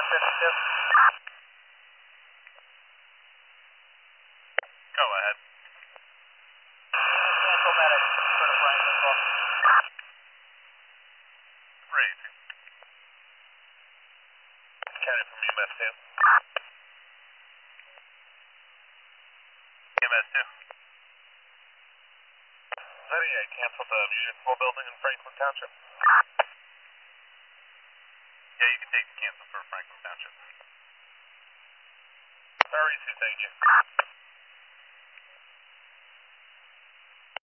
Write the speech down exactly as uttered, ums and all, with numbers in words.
fifty-two. Go ahead. Cancel medic for the Franklin call. Raising. County from E M S two. E M S two. Letty, I canceled the municipal building in Franklin Township. Yeah, you can take the cancel for Franklin Township. Sorry, Suzanne.